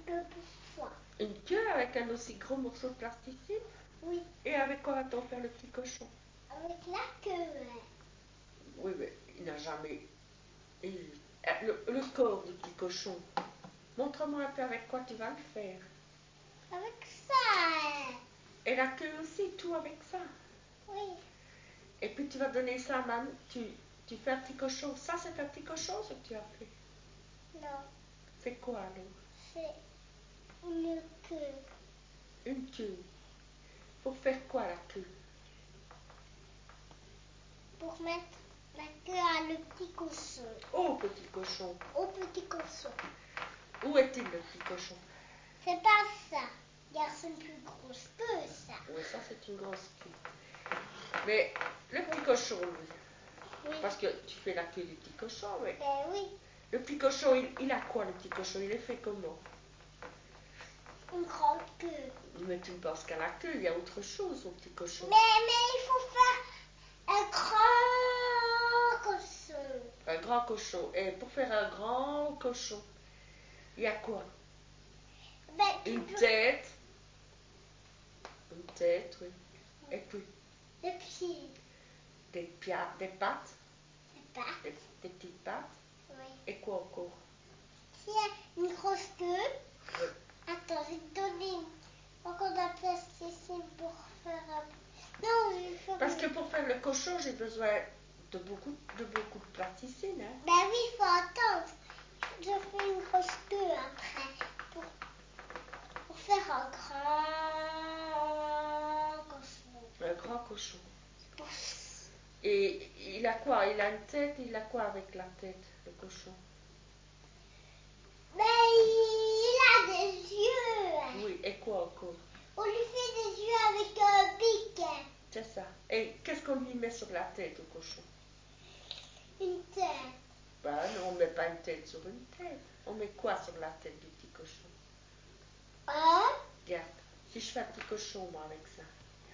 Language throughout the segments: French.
queue pour toi. Une queue avec un aussi gros morceau de plasticine? Oui. Et avec quoi va-t-on faire le petit cochon? Avec la queue. Oui, mais il n'a jamais... Le corps du petit cochon. Montre-moi un peu avec quoi tu vas le faire. Avec ça. Et la queue aussi, tout avec ça. Oui. Et puis tu vas donner ça à maman. Tu fais un petit cochon. Ça, c'est un petit cochon, ce que tu as fait. Non. C'est quoi, alors? C'est une queue. Une queue. Pour faire quoi, la queue? Pour mettre la queue à le petit cochon. Au petit cochon. Au petit cochon. Où est-il, le petit cochon? C'est pas ça. Regarde, c'est une plus grosse queue, ça. Oui, ça, c'est une grosse queue. Mais le petit cochon, lui. Oui. Parce que tu fais la queue du petit cochon, mais... Ben oui. Le petit cochon, il a quoi, le petit cochon? Il est fait comment? Une grande queue. Mais tu ne penses qu'à la queue, il y a autre chose au petit cochon. Mais il faut faire un grand cochon. Un grand cochon. Et pour faire un grand cochon, il y a quoi? Ben, Une tête. Une tête, oui. Et puis des pieds. des pattes. Des pattes. Des petites pattes. Oui. Et quoi encore? S'il y a une grosse queue. Oui. Attends, je vais te donner encore de la plasticine pour faire un... Non, je vais faire... Parce que pour faire le cochon, j'ai besoin de beaucoup de plasticine. Hein? Ben oui, il faut attendre. Je fais une grosse queue après. Pour faire un grand cochon. Un grand cochon. Et il a quoi? Il a une tête, il a quoi avec la tête, le cochon? Mais il a des yeux. Oui, et quoi encore? On lui fait des yeux avec un bic. C'est ça. Et qu'est-ce qu'on lui met sur la tête au cochon? Une tête. Ben non, on ne met pas une tête sur une tête. On met quoi sur la tête du petit cochon? Regarde, si je fais un petit cochon, moi, avec ça.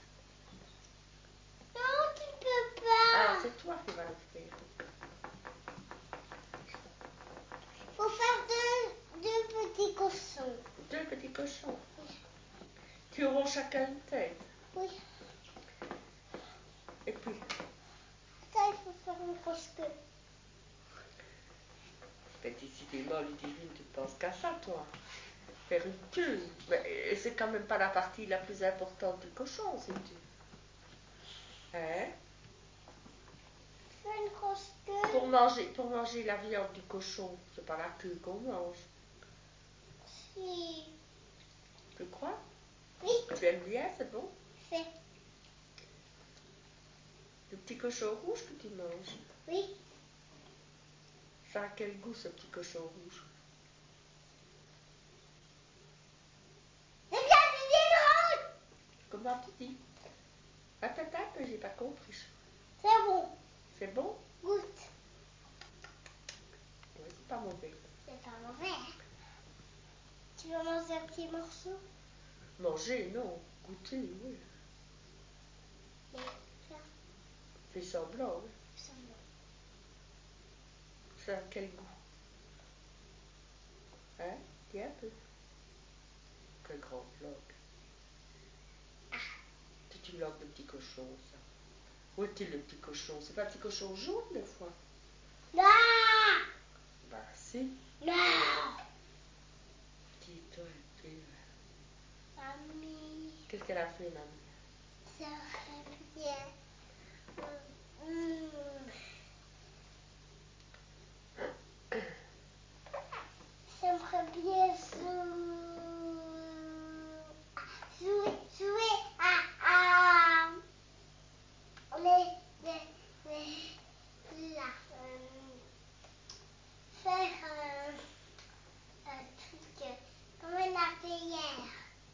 Non, tu ne peux pas. Ah, c'est toi qui vas le faire. Il faut faire deux petits cochons. Deux petits cochons. Qui auront chacun une tête. Oui. Et puis, Ça, il faut faire une grosse queue. petit bémol, divine, tu penses qu'à ça, toi. Faire une queue. Mais c'est quand même pas la partie la plus importante du cochon, c'est tu. Hein? Fais une grosse queue. Pour manger la viande du cochon, c'est pas la queue qu'on mange. Si. Tu crois? Oui. Tu aimes bien, c'est bon? Fais. Le petit cochon rouge que tu manges. Oui. Ça a quel goût, ce petit cochon rouge? C'est bien du viande. Comment tu dis? Répète un peu, j'ai pas compris. C'est bon. C'est bon? Goûte. Oui, c'est pas mauvais. C'est pas mauvais. Tu veux manger un petit morceau? Manger, non. Goûter, oui. Mais ça, Fais semblant, oui. ça va. Ça a quel goût? Hein? Dis un peu. Quel grand vlog. C'est une langue de petit cochon, ça. Où est-il le petit cochon? C'est pas un petit cochon jaune, des fois? Non. Bah, si. Non. Dis-toi un peu. Mamie. Qu'est-ce qu'elle a fait, mamie? Ça serait bien. J'aimerais bien jouer à faire un truc comme on a fait hier.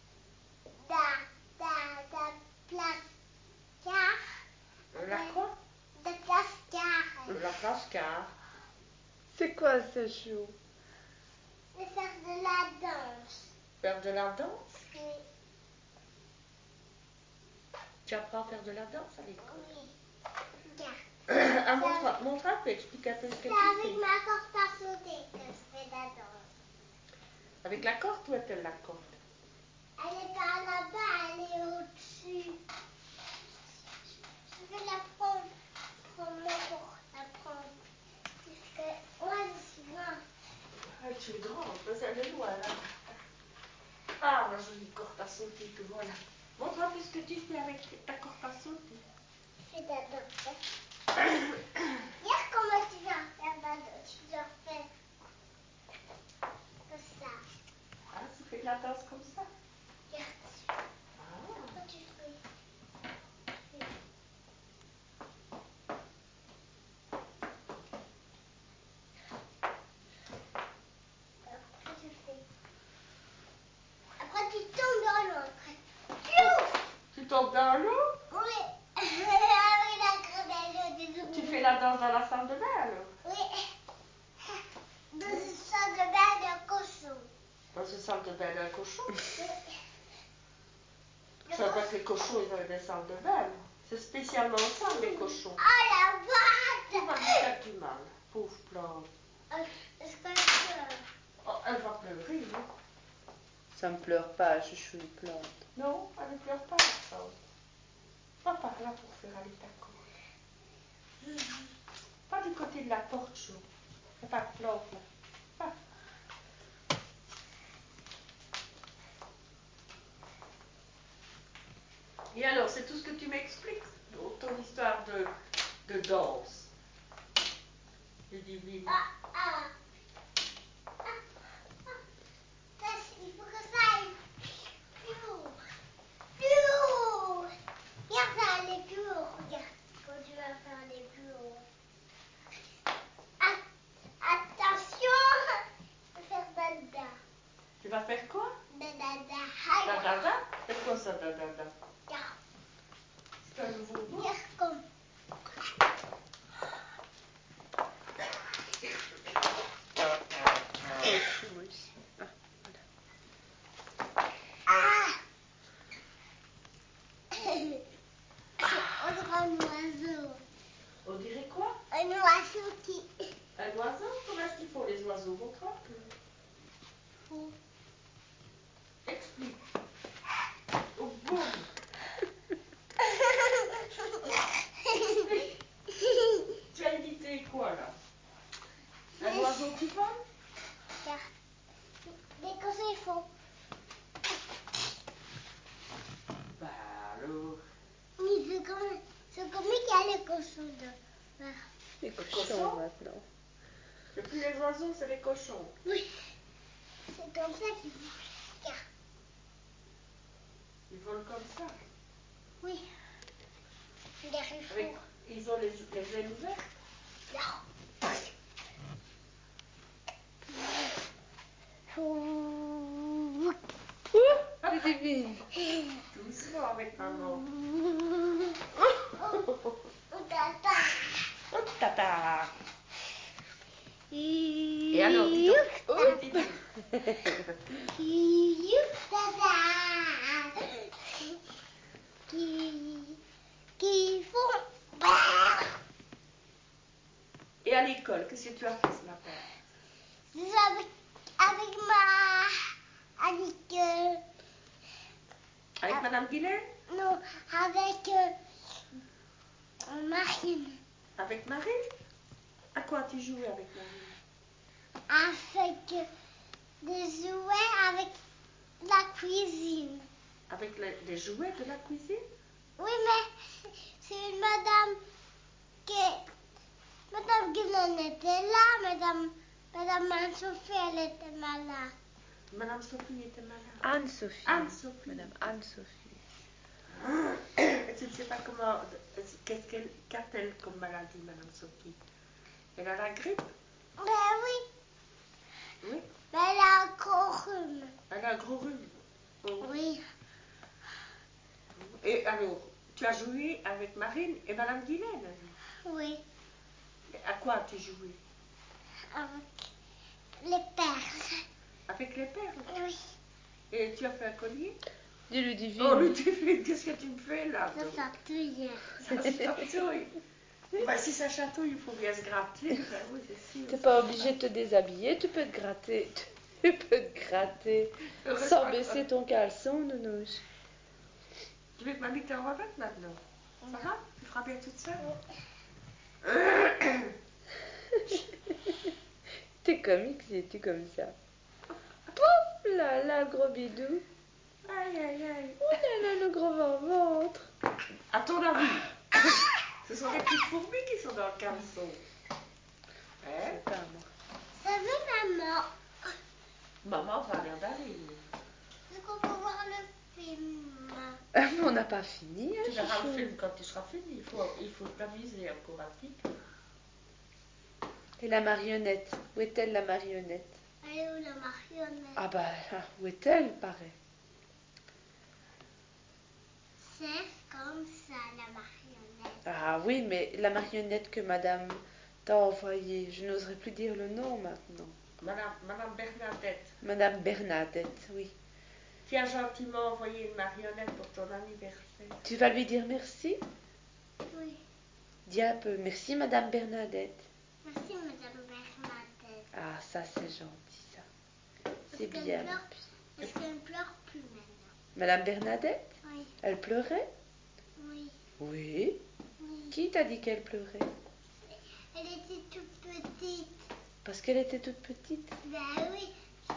Da place La quoi? de place La place-car. C'est quoi ce jeu? de faire de la danse. Faire de la danse? Oui. Tu apprends à faire de la danse à l'école? Oui. Regarde. Ah, montre un peu, explique un peu ce que C'est tu avec fais. ma corde à sauter que je fais de la danse. Avec la corde ou est-elle la corde? Elle est pas là-bas, elle est au-dessus. Je vais la prendre. Prends-moi pour la prendre. Parce que moi, je suis grande. Ah, tu es grande, mais elle est loin là. Ah, la jolie corde à sauter que voilà. Montre-moi ce que tu fais avec ta corde à sauter. C'est d'abord. Regarde comment tu vas faire d'abord. Tu dois faire comme ça. Ah, tu fais de la danse comme ça. Regarde. Ah. Après, tu fais. Après, tu fais. Après, tu tombes dans l'eau. Après. Tu tombes dans l'eau? Oui. Avec la crevette des Tu fais la danse dans la salle de bain alors? Oui. Dans une salle de bain de cochon. Dans une salle de bain d'un cochon? Oui. Je savais pas que les cochons ils avaient des salles de bain. C'est spécialement ça les cochons. Oh la Tu vas vache! lui faire du mal, pauvre plante. Est-ce que je peux? Oh, elle va pleurer, non? Ça ne pleure pas, chouchou, une plante. Non, elle ne pleure pas la plante. Va par là pour faire aller ta corde. Pas du côté de la porte, chou. Il n'y a pas de plante là. Va. Et alors, c'est tout ce que tu m'expliques, ton histoire de danse. C'est divine. Il faut que ça aille plus haut. Plus haut. Regarde, ça va aller plus haut. Regarde, quand tu vas faire aller plus haut. Attention, je vais faire dada. Tu vas faire quoi? Dada. Dada? C'est quoi ça, dada? Regarde, C'est un nouveau mot. regarde comme. On dirait un oiseau. On dirait quoi? Un oiseau qui. Un oiseau? Comment est-ce qu'ils font les oiseaux? Montre-moi un peu. Fou. Explique. Oh, boum. Tu as imité quoi là? Un oiseau qui vole? Regarde. Des cochons, ils font. Bah alors. Oui, c'est comme il y a les cochons de. Les Cochons cochons maintenant. C'est plus les oiseaux, c'est les cochons. Oui. C'est comme ça qu'ils font. Regarde. Ils volent comme ça. Oui. Regarde, ils font. Avec, ils ont les ailes ouvertes. Non. Fou. C'est divine. Doucement avec maman. Tata. Hop, tata. Et alors, dis donc. Oh, qui font. Et à l'école, qu'est-ce que tu as fait ce matin? Avec Avec Madame Guilaine? non, avec Marine. Avec Marie? À quoi tu jouais avec Marie? Avec des jouets avec la cuisine. Avec les jouets de la cuisine? Oui, mais c'est une madame qui. Madame Guilaine était là, Madame Anne-Sophie, elle était malade. Madame Sophie était malade. Anne-Sophie. Anne-Sophie. Madame Anne-Sophie. Tu ne sais pas comment. Qu'a-t-elle comme maladie, Madame Sophie? Elle a la grippe? Ben oui, Oui. mais elle a un gros rhume. Elle a un gros rhume. Oh. Oui. Et alors, tu as joué avec Marine et Madame Guilaine? Oui, À quoi as-tu joué? avec les perles. Avec les perles? Oui, Et tu as fait un collier? Dis le divine. Oh, Ludivine, qu'est-ce que tu me fais là? ça s'attouille. Ça se chatouille. Bah, si ça chatouille, il faut bien se gratter. Ben oui, c'est sûr. T'es pas obligé de te déshabiller, tu peux te gratter. Tu peux te gratter sans baisser ton caleçon, Nounouche. Tu veux que mamie te remette maintenant? Ça va? Tu feras bien toute seule? T'es comique si tu es comme ça. Pouf là, là, le gros bidou. Aïe, aïe, aïe. Oh là là, le gros ventre. À ton avis, ce sont des petites fourmis qui sont dans le caleçon. Je Hein? sais pas, moi. Ça veut maman. Maman va rien d'aller. Est-ce qu'on peut voir le film? Ah, mais on n'a pas fini, hein, Tu verras le chouchou. film quand tu seras fini. Il faut t'amuser encore un petit peu. Et la marionnette, où est-elle la marionnette? Elle est où la marionnette? Ah bah, où est-elle, paraît? C'est comme ça la marionnette. Ah oui, mais la marionnette que madame t'a envoyée, je n'oserais plus dire le nom maintenant. Madame Bernadette, Madame Bernadette, oui. tu as gentiment envoyé une marionnette pour ton anniversaire. Tu vas lui dire merci? Oui. Dis un peu, merci Madame Bernadette. Merci Madame Bernadette. Ah, ça c'est gentil, ça. C'est Parce bien. qu'elle pleure, parce qu'elle ne pleure plus maintenant. Madame Bernadette, Oui. elle pleurait? Oui. Oui. Oui. Qui t'a dit qu'elle pleurait? Elle était toute petite. Parce qu'elle était toute petite. Ben oui.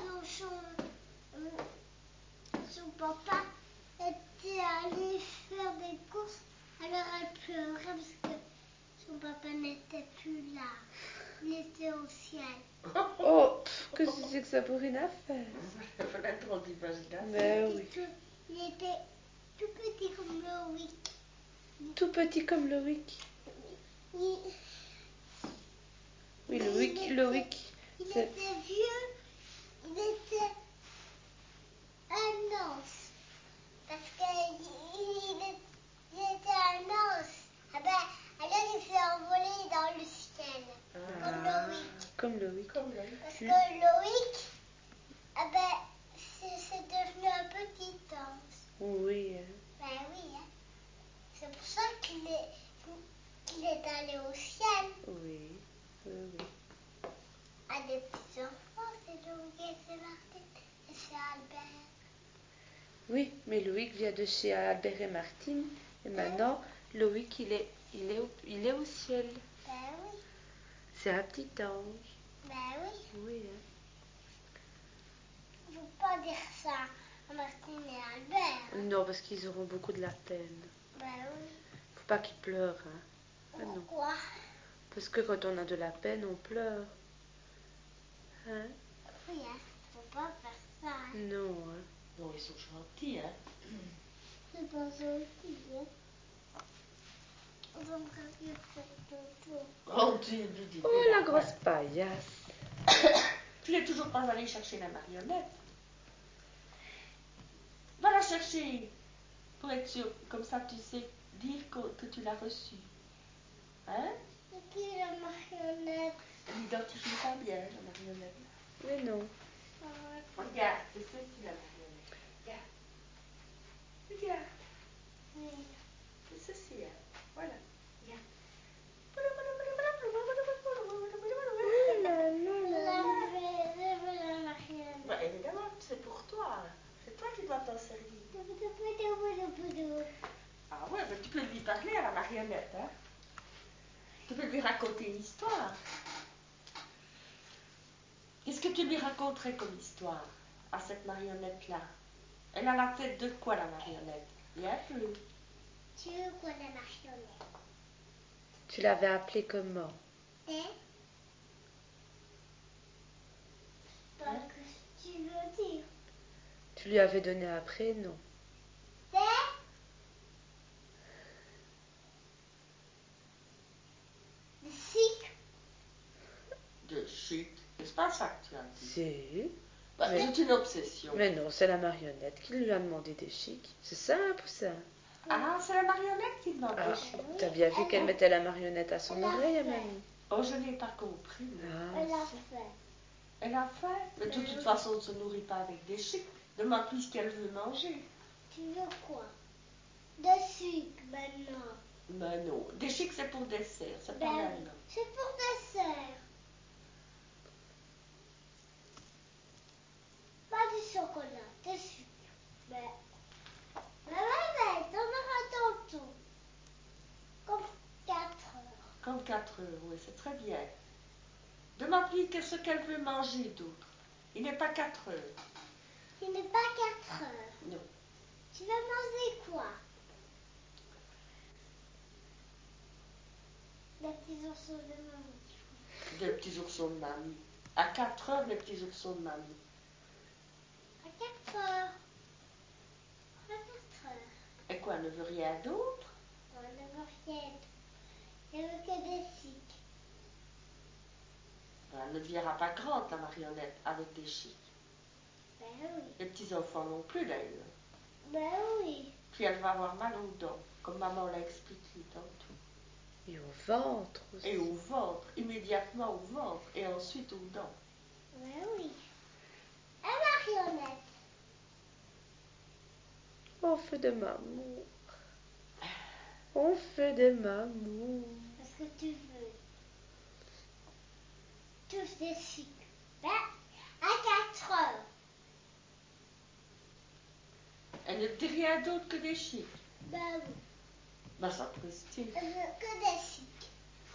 Son papa était allé faire des courses. Alors elle pleurait parce que son papa n'était plus là. Il était au ciel. Oh, que c'est que ça pour une affaire? Ça fait la drôle d'imagination. Ben oui. Il était tout petit comme Loïc. Tout petit comme Loïc. Il, Oui, il Loïc. il c'est- était vieux. Il était un os. Parce qu'il était un os. Ah ben, alors il s'est envolé dans le ciel. Comme Loïc. Comme Loïc. Comme là. Parce que Loïc, ah ben, c'est devenu un petit os. Oui. Ben oui, hein. C'est pour ça qu'il est allé au ciel. Oui. Oui. À des petits enfants, c'est Loïc et c'est Martine et c'est Albert. Oui, mais Loïc vient de chez Albert et Martine. Et maintenant, Loïc, il est au ciel. Ben oui, C'est un petit ange. ben oui. Oui. Il ne faut pas dire ça à Martine et Albert. hein. Non, parce qu'ils auront beaucoup de la peine. Ben oui. Faut pas qu'ils pleurent. Hein. Ah non. Pourquoi? Parce que quand on a de la peine, on pleure. Hein? Oui, hein. Faut pas faire ça. Hein. Non. Hein. Non, ils sont gentils, hein. C'est pas gentil, hein. On va bien faire dodo. Oh, dis, Oh, la grosse paillasse. Tu n'es toujours pas allé chercher la marionnette. Va la chercher. Pour être sûr, comme ça tu sais dire que tu l'as reçue. Hein? C'est qui la marionnette? L'identifie pas bien, la marionnette. Mais non. Regarde, c'est celle-ci la marionnette. Regarde. Regarde. Oui. C'est ceci, hein. Voilà. Regarde. Oh là là là. Je veux la marionnette. Bah, évidemment, c'est pour toi. C'est toi qui dois t'en servir. Ah ouais, mais tu peux lui parler à la marionnette, hein. Tu peux lui raconter une histoire. Qu'est-ce que tu lui raconterais comme histoire à cette marionnette-là? Elle a la tête de quoi, la marionnette? Bien plus. Tu veux quoi la marionnette? Tu l'avais appelée comment? Hein? Pas que tu veux dire. Tu lui avais donné un prénom. C'est le cycle. De chic. C'est pas ça que tu as dit. Si. Bah, Mais- c'est une obsession. Mais non, c'est la marionnette qui lui a demandé des chics. C'est simple, ça. Ah, c'est la marionnette qui demande Ah, des chic. t'as bien vu qu'elle mettait la marionnette à son Elle a oreille, fait. mamie. Oh, je n'ai pas compris. Ah, Elle a si. fait. Elle a faim. Mais de toute façon, on ne se nourrit pas avec des chics. Demande-lui ce qu'elle veut manger. Tu veux quoi? De sucre maintenant. Mais non, des chics, c'est pour dessert. C'est pas Ben, maintenant. c'est pour dessert. 4 heures, oui, c'est très bien. Demande-lui qu'est-ce qu'elle veut manger d'autre. Il n'est pas 4 heures. Il n'est pas 4 heures. Non. Tu vas manger quoi? Les petits oursons de mamie. Des petits oursons de mamie. À 4 heures, les petits oursons de mamie. À 4 heures. À 4 heures. Et quoi, elle ne veut rien d'autre? On ne veut rien. Elle veut que des chics. Elle ne deviendra pas grande, la marionnette, avec des chics. Ben oui. Les petits-enfants non plus, d'ailleurs. Ben oui. Puis elle va avoir mal aux dents, comme maman l'a expliqué tantôt. Et au ventre aussi. Et au ventre, immédiatement au ventre, et ensuite aux dents. Ben oui. Et marionnette. On fait de maman. On fait de maman. Parce que tu veux. Tous des chics. Ben, à 4 heures. Elle ne dit rien d'autre que des chics. Ben oui. Ben ça presse-t-il. Elle veut que des chics.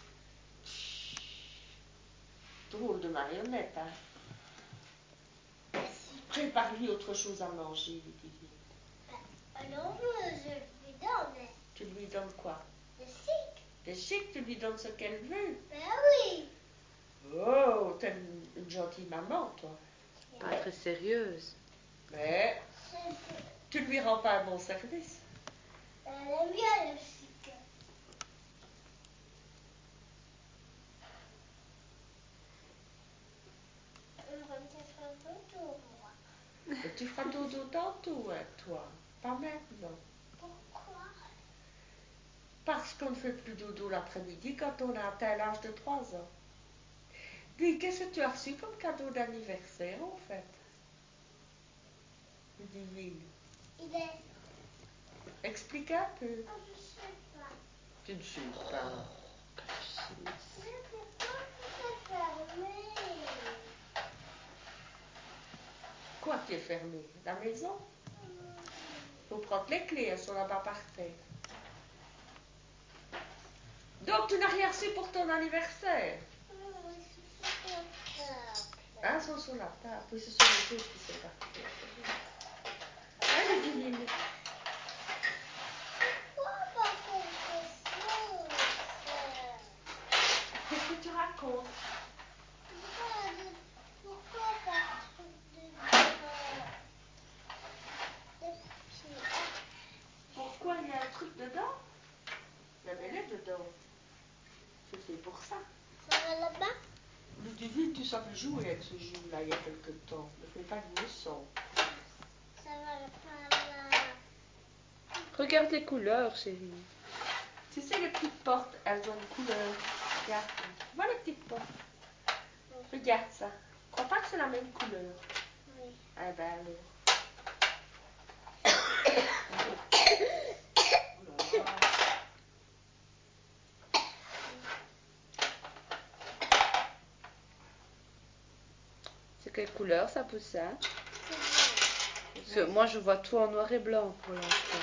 Drôle de marionnette, hein. Des chics. Prépare-lui autre chose à manger, lui dit. Alors, je lui donne Tu lui donnes quoi? des chics. Des chics, tu lui donnes ce qu'elle veut. Ben oui. Oh, t'es une gentille maman, toi. Pas très sérieuse. Mais tu lui rends pas un bon service. Elle aime bien le chic. On va peut-être un peu tôt, moi. Et tu feras dodo tantôt, hein, toi. Pas maintenant. Pourquoi? Parce qu'on ne fait plus dodo l'après-midi quand on a atteint l'âge de 3 ans. Dis, qu'est-ce que tu as reçu comme cadeau d'anniversaire, en fait? Divine. Il est... Explique un peu. Oh, je sais pas. Tu ne sais pas. Mais pourquoi tout est fermé? Quoi qui est fermé? La maison? Faut prendre les clés, elles sont là-bas par terre. Donc tu n'as rien reçu pour ton anniversaire? Ah, sont sur la table. Oui, ce sont les autres qui sont partis. Allez, Divine. Pourquoi pas quelque chose? Qu'est-ce que tu racontes? Pourquoi pas truc de pied? Pourquoi il y a un truc dedans? Il y avait l'air dedans. C'est fait pour ça. Ça va là-bas? Ludivine, tu savais jouer avec ce jeu-là il y a quelque temps. Ne fais pas de leçon. Ça va là-bas. Regarde les couleurs, chérie. Tu sais, les petites portes, elles ont une couleur. Regarde. Vois les petites portes. Regarde ça. Je crois pas que c'est la même couleur. Oui. Ah ben alors. C'est quelle couleur ça, Poussin? C'est Parce que moi, je vois tout en noir et blanc pour l'instant.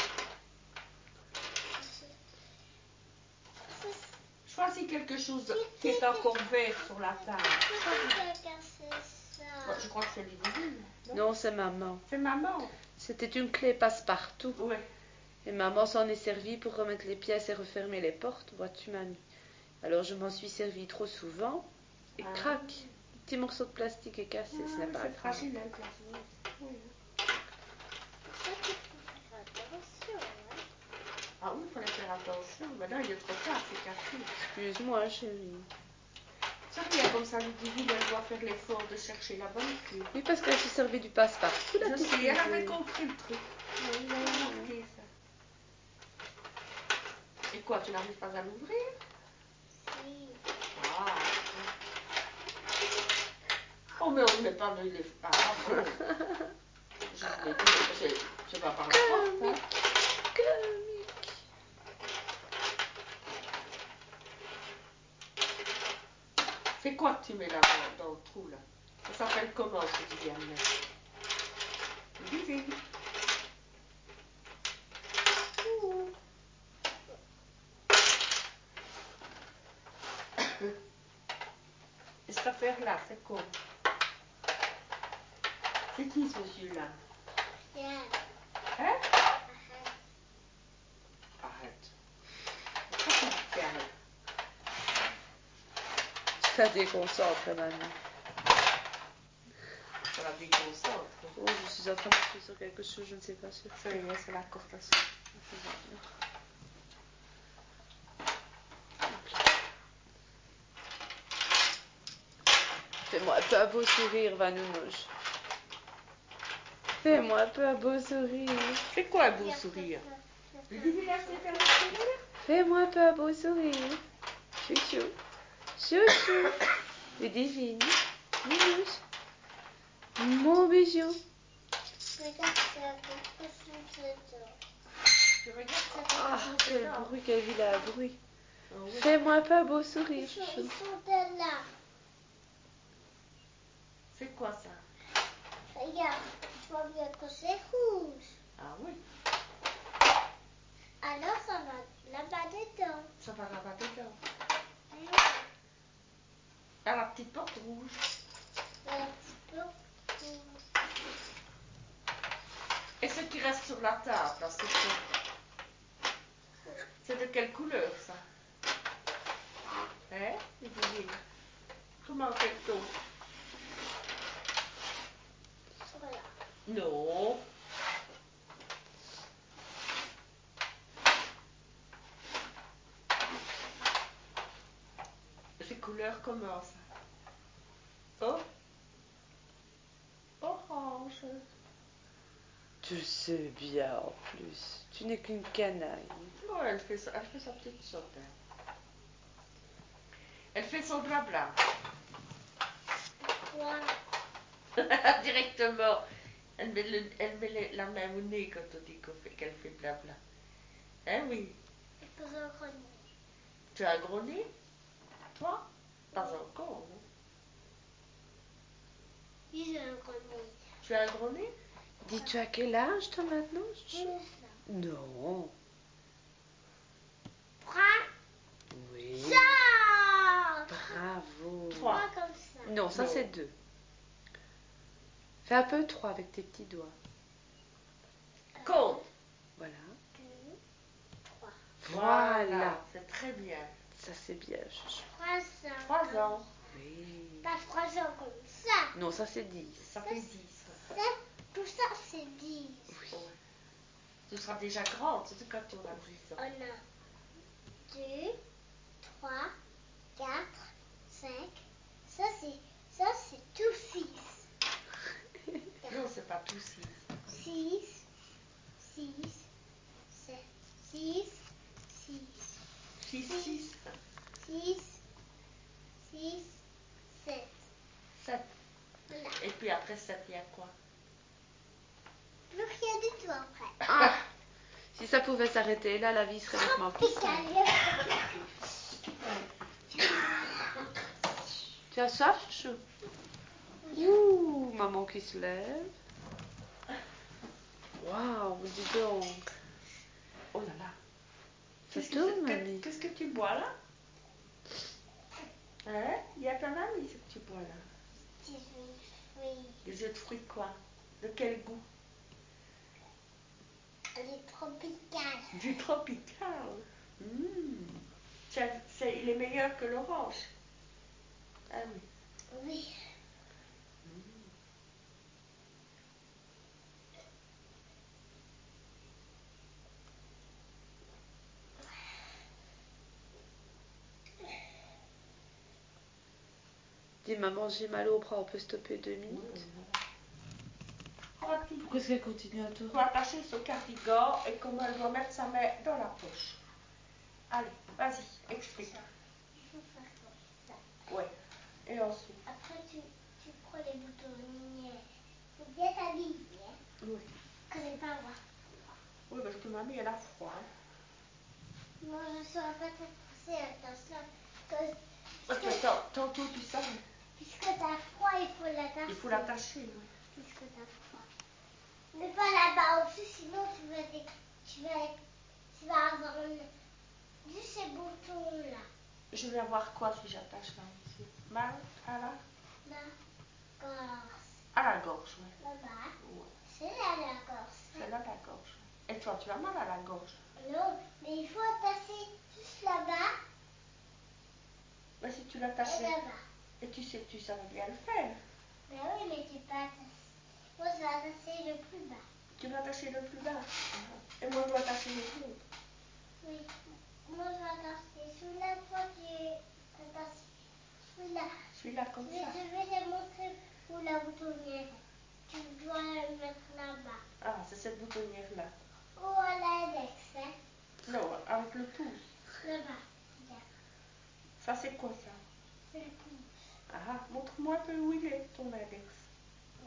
Choisis quelque chose qui est encore vert sur la table. Qui a cassé ça? Bon, je crois que c'est Ludivine. Non, c'est maman. C'est maman. C'était une clé passe-partout. Ouais. Et maman s'en est servie pour remettre les pièces et refermer les portes, vois-tu, mamie. Alors je m'en suis servie trop souvent et crac, le petit morceau de plastique est cassé, ce n'est pas c'est grave. fragile, hein, le plastique. Oui. Ça, il faut faire attention. Hein? Ah oui, il fallait faire attention. Maintenant, il est trop tard, c'est cassé. Excuse-moi, chérie. Ça vient comme ça, Ludivine, elle doit faire l'effort de chercher la bonne clé. Oui, parce qu'elle s'est servie du passe-partout. la Je petite sais, elle avait Ludivine. compris le truc. Oui, elle a remarqué ça. Et quoi, tu n'arrives pas à l'ouvrir? Si. Ah. Oh, mais on ne met pas de les... Ah, bon. Je voulais dire que c'est pas par la porte, hein. Comique. C'est quoi que tu mets là dans le trou, là? Ça s'appelle comment, ce que tu viens de mettre? Ludivine. là, c'est quoi? C'est qui ce monsieur-là? Bien. Hein? Arrête. Pourquoi tu dis arrête? Ça déconcentre, maman. Ça la déconcentre. Oh, je suis en train de faire sur quelque chose, je ne sais pas ce que Ça y est, c'est la cortation. c'est. Fais-moi un peu un beau sourire, Vanounouche. Fais-moi un peu un beau sourire. C'est quoi un beau sourire? Le divinaire, c'est faire un sourire? Fais-moi un peu un beau sourire. Chouchou. Chouchou. Les divines. Nounouche. Mon bijou. Regarde ça, qu'est-ce que Tu regardes ça Ah, quel bruit, quel vilain bruit. Oh, oui. Fais-moi un peu un beau sourire, Ils chouchou. sont de là. C'est quoi ça? Regarde, tu vois bien que c'est rouge. Ah oui, Alors ça va là-bas dedans. ça va là-bas dedans. Et Dans la petite porte rouge. un petit peu rouge. Et ce qui reste sur la table, là, c'est quoi? C'est de quelle couleur ça? Hein, les divines? Comment fait-on? Voilà. Non. C'est couleur comment ça? Oh, orange. Tu le sais bien en plus. Tu n'es qu'une canaille. Oh, elle fait sa petite sorte. Hein. Elle fait son blabla. Quoi? Directement. Elle met la main au nez quand on dit qu'elle fait blabla. Hein, oui. Il faut un grenier. Tu as un gros nez? Toi? Pas encore, non? J'ai un grenier. Tu as un gros nez? Dis-tu à quel âge toi maintenant? C'est ça. Non. Prends Oui. ça. Bravo. Trois. Pas comme ça. Non, ça Non. c'est 2. Fais un peu 3 avec tes petits doigts. Compte. Voilà. 2, 3. Voilà. C'est très bien. Ça c'est bien, chouchou. 3 ans. 3 ans. Oui. Pas 3 ans comme ça. Non, ça c'est 10. Ça fait 10. Ça, tout ça, c'est 10. Ouais. Tu seras déjà grande, c'est quand tu auras 10 On ans. a 2, 3, 4, 5. Ça, c'est tout 6. Non, c'est pas tout 6. 6, 6, 7, 6, 6, 6, 6, 6, 6, 7. 7. Voilà. Et puis après 7, il y a quoi? Plus rien du tout après. Ah, si ça pouvait s'arrêter là, la vie serait nettement plus simple. Tu as soif, chou? Ouh, maman qui se lève. Waouh, dis donc. Oh là là. Ça tourne, mamie. Qu'est-ce que tu bois là? Hein? Il y a ton ami ce que tu bois là. Petit fruit. Des jus de fruits quoi? De quel goût? Elle est tropicale. Du tropical. Il est meilleur que l'orange. Ah oui. Oui. Dis maman, j'ai mal au bras, on peut stopper 2 minutes. Pourquoi est-ce qu'elle continue à tourner? Pour attacher ce cardigan et comment elle doit mettre sa main dans la poche. Allez, vas-y, explique. Il faut faire comme ça. Ouais. Et ensuite? Après, tu prends les boutonnières. Il faut bien t'habiller. Hein? Oui. Que les pas voir. Oui, parce que mamie, elle a froid. Hein. Moi, je ne saurais pas te passer attention. Parce que tantôt, tu savais. Puisque tu as froid, il faut l'attacher. Il faut l'attacher, oui. Puisque tu as froid. Mais pas là-bas au-dessus, sinon tu vas avoir juste ces boutons-là. Je vais avoir quoi si j'attache là aussi? Mal à la La Corse. À la gorge, oui. Là-bas. Ouais. C'est là la Corse. C'est là la gorge. Et toi, tu as mal à la gorge. Non, mais il faut attacher juste là-bas Mais si tu et l'attaches, là-bas. et tu sais, tu savais bien le faire. Ben oui, mais tu peux attacher. Moi, je vais attacher le plus bas. Tu vas attacher le plus bas. Et moi, je dois attacher le haut. Oui. Moi, je vais attacher celui-là. Toi, tu attaches celui-là. Celui-là, comme ça. Je vais te montrer où la boutonnière est. Tu dois la mettre là-bas. Ah, c'est cette boutonnière-là. Ou à l'index, hein. Non, avec le pouce. Là-bas. Regarde. Ça, c'est quoi, ça? C'est le pouce. Ah, montre-moi un peu où il est, ton index. Là.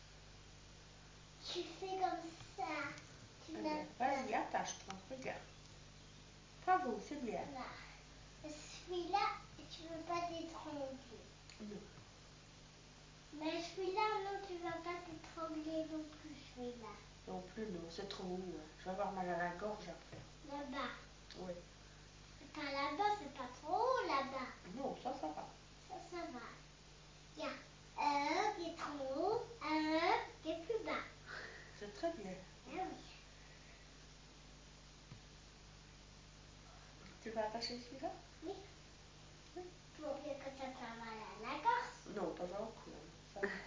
Tu fais comme ça. Tu Eh bien, l'attaches. vas-y, attache-toi, regarde. Bravo, c'est bien. Là. Et celui-là, tu ne veux pas t'étrangler. Non. Mais celui-là, non, tu ne vas pas t'étrangler non plus, celui-là. Non plus, non, c'est trop haut. Hein. Je vais avoir mal à la gorge après. Là-bas. Oui. Attends, là-bas, c'est pas trop haut, là-bas. Non, ça va. Ça va. Il y a un qui est trop haut, un qui est plus bas. C'est très bien. Ah oui. Tu vas attacher celui-là? Oui. Pour bien que ça te va à la Corse. Non, pas encore. Ça va.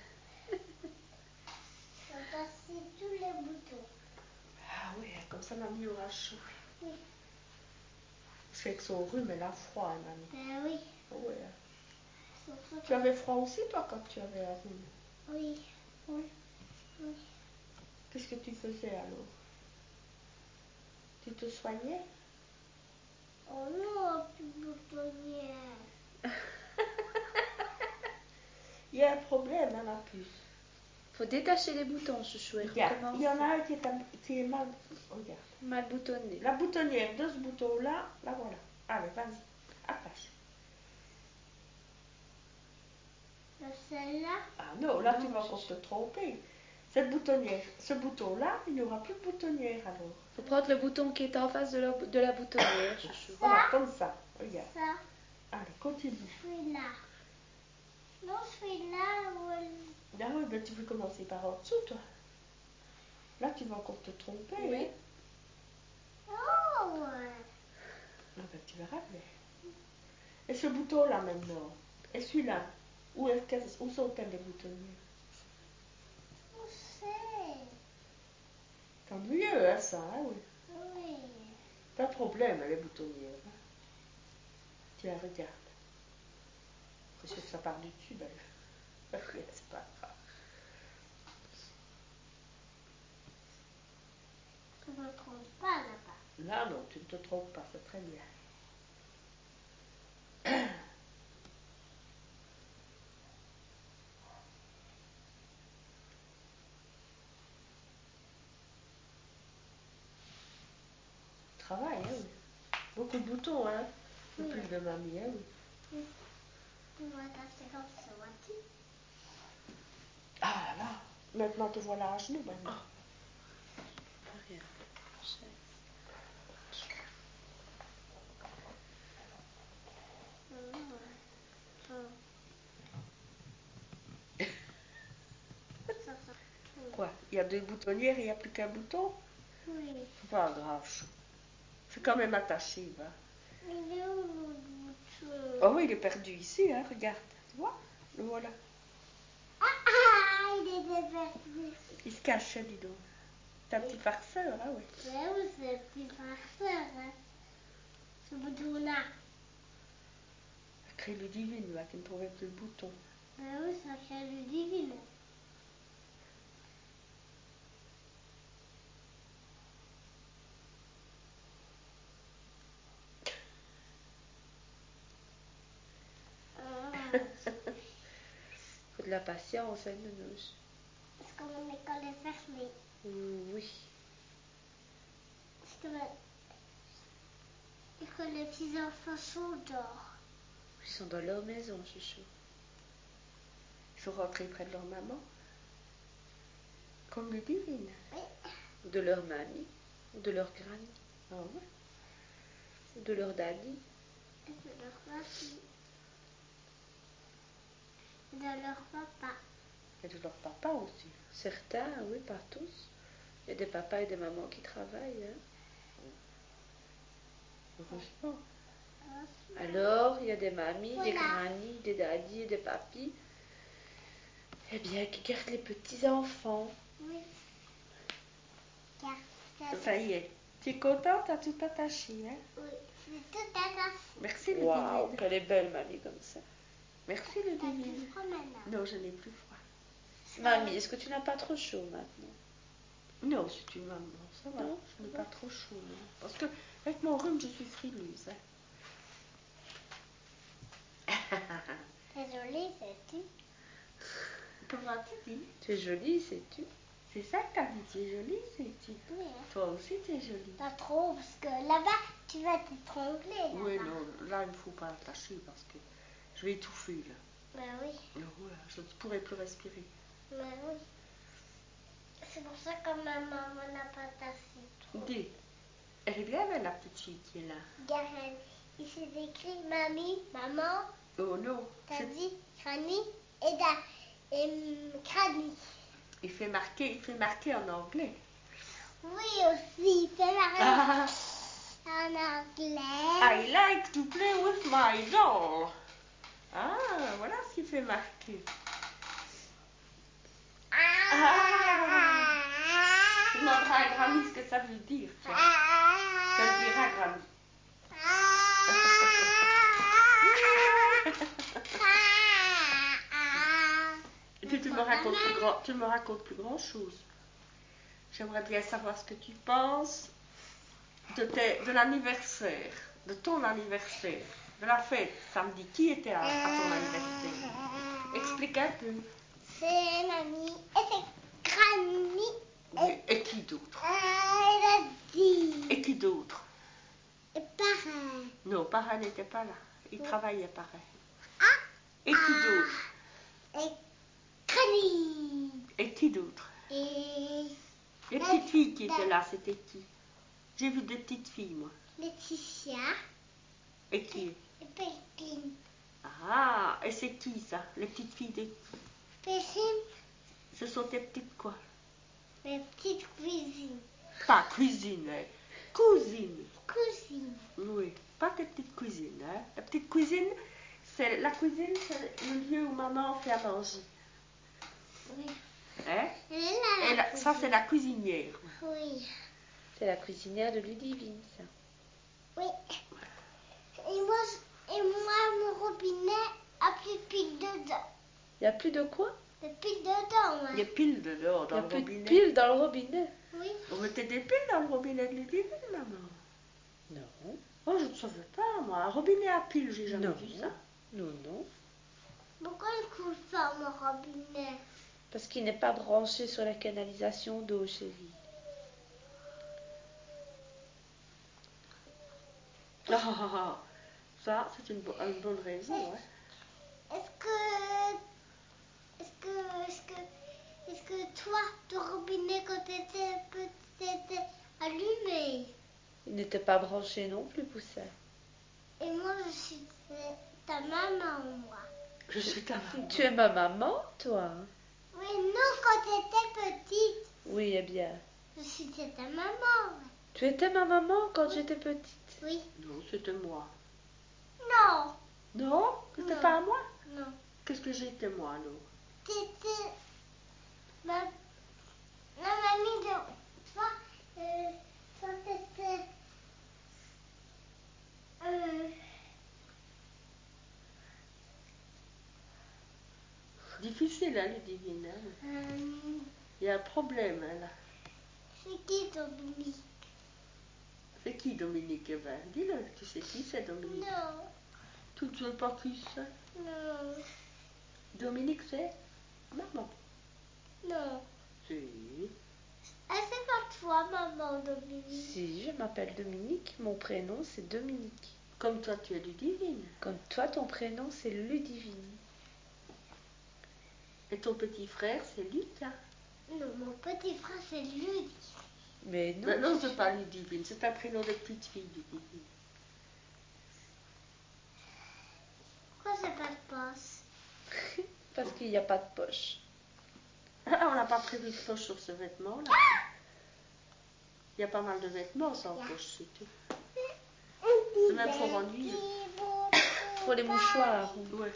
Tu vas passer tous les boutons. Ah oui, comme ça, mamie aura chaud. Oui. Parce qu'avec son rhume, elle a froid, hein, mamie. Ben oui. Oui. Surtout Tu avais froid aussi, toi, quand tu avais un rhume? Oui. Oui. Oui. Qu'est-ce que tu faisais alors? Tu te soignais? Oh non, plus boutonnière. Il y a un problème, hein, ma puce. Faut détacher les boutons, chouchou, et Regarde, recommencer. il y en a un qui est mal. Regarde. Mal boutonné. La boutonnière de ce bouton-là, la voilà. Allez, vas-y, attache. Celle-là. Ah non, là Non, tu vas encore te tromper. Cette boutonnière, ce bouton-là, il n'y aura plus de boutonnière alors. Faut prendre le bouton qui est en face de la boutonnière, chouchou. Voilà, comme ça. Regarde. Ça. Allez, continue. Celui-là. Non, celui-là. Ah oui, ben tu veux commencer par en dessous, toi. Là, tu vas encore te tromper. Oui. Hein? Oh. Ah ben, tu verras bien. Et ce bouton-là maintenant, et celui-là, où sont-elles les boutonnières? Où c'est? Tant mieux, hein, ça, hein, oui. Oui. Pas de problème, les boutonnières. Hein. Tiens, regarde. C'est sûr que ça part du dessus, ben. C'est pas grave. Je ne me trompe pas là-bas. Là, non, tu ne te trompes pas, c'est très bien. Travail, hein, oui. Beaucoup de boutons, hein. Le Oui. plus de mamie, hein, oui. Oui. On va tasser comme ça, vois-tu? Ah là là, maintenant te voilà à genoux, mamie. Rien. Quoi? Il y a 2 boutonnières et il n'y a plus qu'un bouton? Oui. C'est pas grave, chou. C'est quand même attaché, va. Il est où le bouton? Oh oui, il est perdu ici, hein, regarde. Tu vois? Le voilà. Ah, il était perdu. Il se cache, hein, dis donc. T'es un petit farceur, hein, oui. Mais où c'est le petit farceur, hein? Ce bouton-là. Crée le divine, là, qui ne trouvait plus le bouton. Mais où ça crée le divine? Faut de la patience, hein, Nounouche. Parce que mon école est fermée. Oui. Parce que les petits enfants sont dehors. Ils sont dans leur maison, chouchou. Ils sont rentrés près de leur maman. Comme le divine. Oui. Ou de leur mamie. Ou de leur granny. Ah ouais. Ou de leur daddy. Et de leur papy. de leur papa. Et de leur papa aussi. Certains, oui, pas tous. Il y a des papas et des mamans qui travaillent. Hein. Heureusement. Alors, il y a des mamies, des Voilà. grannies, des daddies et des papis. Eh bien, qui gardent les petits-enfants. Oui. Car Ça y est. Tu es contente, t'as tout attaché, hein? oui, c'est tout attaché. Merci Waouh, Ludivine. qu'elle est belle, mamie, comme ça. Merci T'as Ludivine. plus froid maintenant. Non, je n'ai plus froid. Mamie, est-ce que tu n'as pas trop chaud maintenant? Non, c'est une maman, ça va. Non, Je n'ai ça pas va. trop chaud. Non. Parce que avec mon rhume, je suis frileuse. Hein. C'est joli, sais-tu? Comment tu dis? Tu es jolie, sais-tu? C'est ça que t'as dit, tu es jolie, c'est-tu? Oui. Hein. Toi aussi, tu es jolie. Pas trop, parce que là-bas, tu vas t'étrangler. Là-bas. Oui, non, là, il ne faut pas attacher parce que je vais étouffer, là. Ben oui, Non, voilà, je ne pourrai plus respirer. ben oui. C'est pour ça que ma maman n'a pas tassé trop. Dis, elle est bien belle, la petite fille qui est là. Regarde, il s'est écrit mamie, maman, Oh non, daddy, granny et crani. il fait marquer en anglais. Oui aussi, c'est la en anglais. I like to play with my doll. Ah, voilà ce qu'il fait marquer. Tu demanderas à Granny ce que ça veut dire, tiens. Tu le diras à Granny. Et puis tu me racontes plus grand chose. J'aimerais bien savoir ce que tu penses de l'anniversaire, de ton anniversaire, de la fête samedi. Qui était à ton anniversaire? Explique un peu. C'est mamie et c'est granny. Oui, et qui d'autre? Et daddy. Et qui d'autre? Et pareil. Non, Parrain n'était pas là. Il travaillait Parrain. Ah, Et qui d'autre? et granny. Et qui d'autre? Et Les petites filles qui étaient là, c'était qui? J'ai vu des petites filles, moi. Laetitia Et qui? et Pékin. Ah, et c'est qui ça? Les petites filles de... Pékin, Ce sont tes petites quoi? mes petites cousines. Pas cuisine, hein. Cousine. Cousines. Oui, pas tes petites cousines, hein. La petite cuisine, la cuisine, c'est le lieu où maman fait à manger. Oui. Hein? Elle est là, Et la ça, c'est cousine. la cuisinière. Oui. C'est la cuisinière de Ludivine, ça. Oui. Et moi, mon robinet a plus de pile dedans. Il n'y a plus de quoi? De pile dedans, moi. Il y a pile dehors Il dans n'y a le plus de robinet. piles dans le robinet. Oui. On mettait des piles dans le robinet de Ludivine, maman. Non. Oh, je ne savais pas, moi. Un robinet à piles, j'ai jamais Non. vu ça. Non, non. Pourquoi il coule pas mon robinet? Parce qu'il n'est pas branché sur la canalisation d'eau, chérie. Ah, ça, c'est une bonne raison, hein. Est-ce que toi, ton robinet, quand t'étais petit, était allumé? Il n'était pas branché non plus, Poussin. Et moi, je suis ta maman, moi. Je suis ta maman. Tu es ma maman, toi? Oui, non, quand t'étais petite, Oui, eh bien. je suis ta maman. Tu étais ma maman quand j'étais petite? Oui. Non, c'était moi. Non. Non? C'était Non. pas à moi? Non. Qu'est-ce que j'étais, moi, alors? T'étais la mamie de toi, quand t'étais Difficile, hein, Ludivine, hein? Il y a un problème, hein, là. c'est qui Dominique? C'est qui, Dominique? Eh ben, dis-le, tu sais qui c'est, Dominique? Non. Tu ne sais pas qui c'est? Non. Dominique, c'est maman. Non. Si. Ah, c'est pas toi, maman Dominique. Si, je m'appelle Dominique. Mon prénom, c'est Dominique. Comme toi, tu es Ludivine. Comme toi, ton prénom, c'est Ludivine. Et ton petit frère, c'est Lucas. Non, mon petit frère, c'est Ludie. Mais non. Non, c'est pas Ludivine, c'est un prénom de petite fille, Ludivine. Pourquoi ça passe pas? Parce qu'il n'y a pas de poche. Ah, on n'a pas prévu de poche sur ce vêtement-là. Il y a pas mal de vêtements sans poche, c'est tout. C'est même pour ennuyeux. Pour les mouchoirs. Ouais.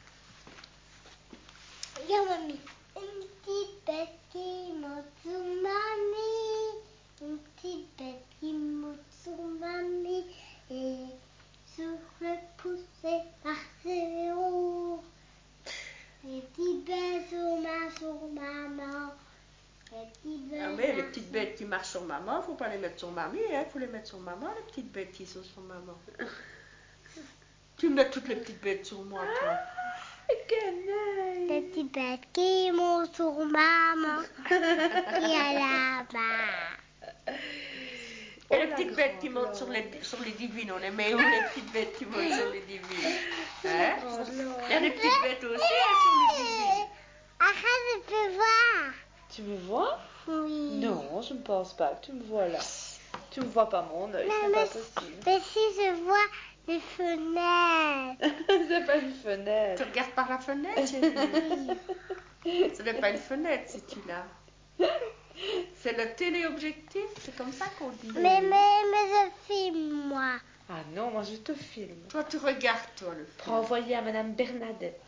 Regarde, mamie. Une petite bête qui monte sur mamie. Une petite bête qui monte sur mamie. Et sur le pouce et par ses roues. Les petites bêtes sur maman. Ah mais les petites bêtes qui marchent sur maman, faut pas les mettre sur mamie, hein. Faut les mettre sur maman, les petites bêtes qui sont sur maman. Tu mets toutes les petites bêtes sur moi, toi. Les petites bêtes qui montent sur maman. Et à là-bas. Et les petites bêtes qui montent sur les divines, on les met où les petites bêtes qui montent sur les divines, hein? Il y a des petites bêtes aussi, hein, sur les divines. Arrête, je peux voir. Tu me vois? Oui. Non, je ne pense pas que tu me vois là. Tu me vois pas mon œil, c'est pas possible. Mais si je vois les fenêtres. C'est pas une fenêtre. Tu regardes par la fenêtre, chérie. Ce n'est pas une fenêtre, c'est tu là. C'est le téléobjectif, c'est comme ça qu'on dit. Mais je filme, moi. Ah non, moi je te filme. Toi, tu regardes, toi, le Pour film. envoyer à Madame Bernadette.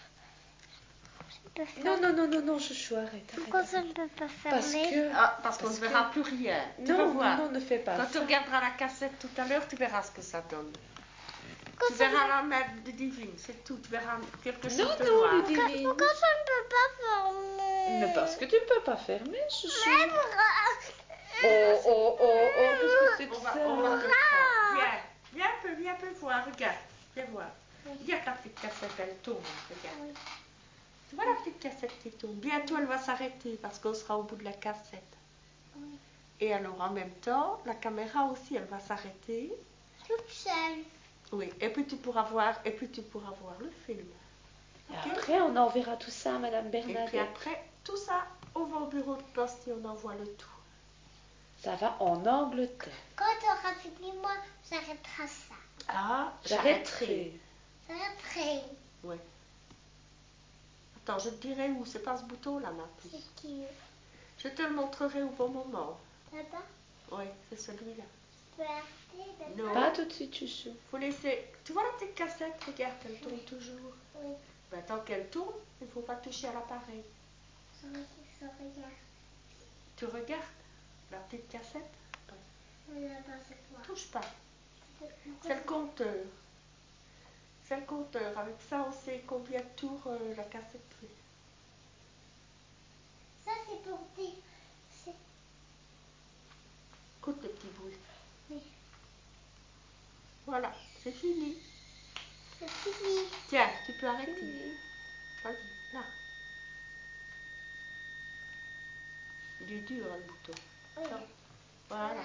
Je peux faire- Non, chouchou, arrête. Pourquoi ça ne peut pas Parce fermer? que... Parce qu'on ne verra plus rien. Tu vas Non, voir. non, ne fais pas Quand ça. tu regarderas la cassette tout à l'heure, tu verras ce que ça donne. Pourquoi Tu ça verras la main de Divine, c'est tout. Tu verras quelque chose Non, de non, noir. Ludivine. Pourquoi ça ne peut pas fermer? Mais parce que tu ne peux pas fermer, chouchou. Mais Oh, qu'est-ce que c'est que On va ça? te prendre. Viens un peu voir, regarde. Viens voir. Regarde la petite cassette, elle tourne. Regarde. Oui. Tu vois la petite cassette qui tourne. Bientôt, elle va s'arrêter parce qu'on sera au bout de la cassette. Oui. Et alors, en même temps, la caméra aussi, elle va s'arrêter. Toute seule. Oui, et puis tu pourras voir le film. Et Ok. après, on enverra tout ça à Madame Et puis Bernadette. après, tout ça, on va au bureau de poste et on envoie le tout. Ça va en Angleterre. Quand tu auras fini, moi, j'arrêterai ça. Ah, J'arrêterai. J'arrêterai. Oui. Attends, je te dirai où. C'est pas ce bouton-là, ma C'est puce. qui? Je te le montrerai au bon moment. Là-bas? Oui, c'est celui-là. Je peux arrêter là-bas? Non. Pas tout de suite, chouchou. Faut laisser. Tu vois la petite cassette? Regarde, elle tourne toujours. Oui. Ben, tant qu'elle tourne, il ne faut pas toucher à l'appareil. Je regarde. Tu regardes la petite cassette? Là-bas, c'est quoi? Touche pas. Pourquoi C'est le compteur. C'est le compteur. Avec ça, on sait combien de tours la cassette fait. Ça, c'est pour dire. Écoute le petit bruit. Oui. Voilà, c'est fini. C'est fini. Tiens, tu peux arrêter. Vas-y, là. Il est dur, hein, le bouton. Oui. Attends. Voilà.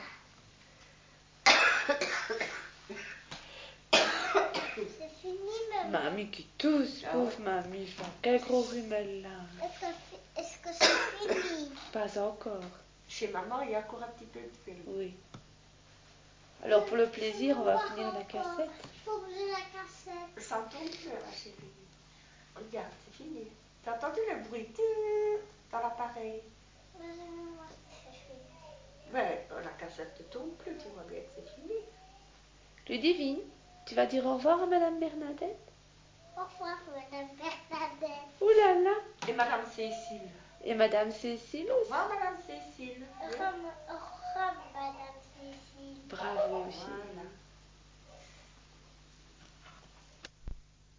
C'est fini, maman. Mamie qui tousse, Ah pauvre mamie. Quel gros rhume elle a. Est-ce que c'est fini? Pas encore. Chez maman, il y a encore un petit peu de film. Oui. Alors pour le plaisir, on va finir la cassette. Il faut bouger la cassette. Ça me tourne plus, là, c'est fini. Regarde, c'est fini. T'as entendu le bruit dans l'appareil? Ben, la cassette ne tourne plus, tu vois bien que c'est fini. Ludivine, tu vas dire au revoir à Madame Bernadette? Au revoir, Madame Bernadette. Ouh là là. Et Madame Cécile. Et Madame Cécile Au aussi. revoir, Madame Cécile. Au revoir, Madame